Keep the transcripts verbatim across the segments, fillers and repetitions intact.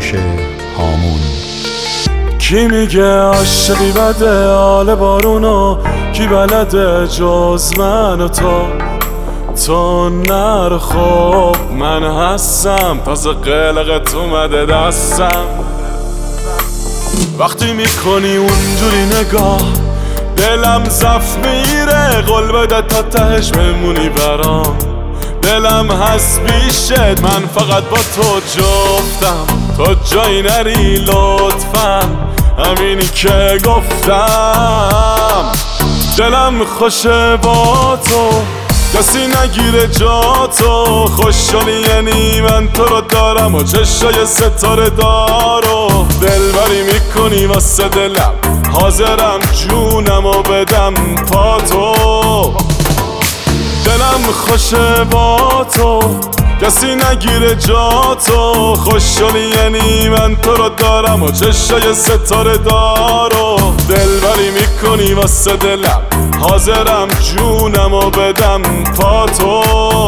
گوش هامون. کی میگه عاشقی بده حال بارونو، کی بلده جز من و تو؟ تو نر خب من هستم، تازه قلقت اومده دستم. وقتی میکنی اونجوری نگاه دلم زف میره، قول بده تا تهش بمونی برام. دلم هست بیشت، من فقط با تو جفتم، تو جایی نری لطفا، همینی که گفتم. دلم خوشه با تو، کسی نگیره جا تو. خوشحالی یعنی من تو رو دارم و چشای ستاره دارو. دلبری میکنی واسه دلم، حاضرم جونم و بدم پا تو. دلم خوشه با تو، کسی نگیره جا تو. خوشحالی یعنی من تو رو دارم و چشای ستاره دارو. دلبری میکنی واسه دلم، حاضرم جونم و بدم پا تو.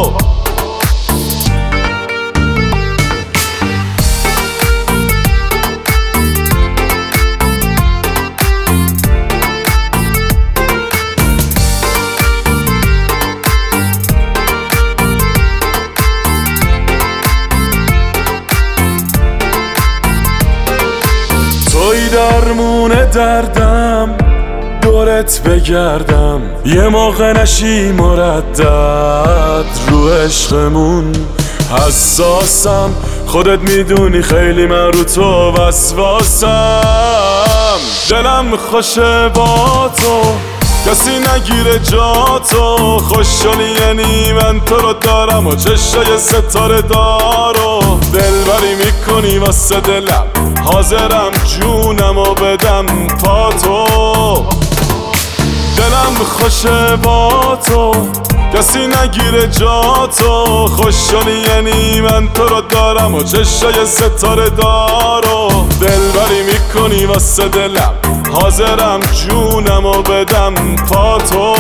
توی درمون دردم، دورت بگردم یه موقع نشی مردد. رو عشقمون حساسم، خودت میدونی خیلی من رو تو وسواسم. دلم خوشه با تو، کسی نگیره جا تو. خوشحالی یعنی من تو رو دارم و چشای ستاره دارو. دلبری میکنی واسه دلم، حاضرم جونم و بدم پا تو. دلم خوشه با تو، کسی نگیره جا تو. خوشحالی یعنی من تو رو دارم و چشای ستاره دارو. دلبری میکنی واسه دلم، حاضرم جونم و بدم پا تو.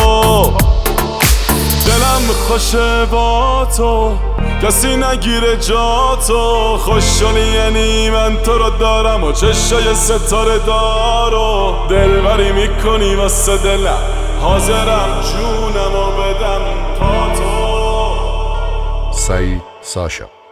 دلم خوشه با تو، کسی نگیره جا تو. خوشحالی یعنی من تو رو دارم و چشای ستاره دارو. دلبری میکنی واسه دلم، حاضرم جونم و بدم پا تو. سعید ساشا.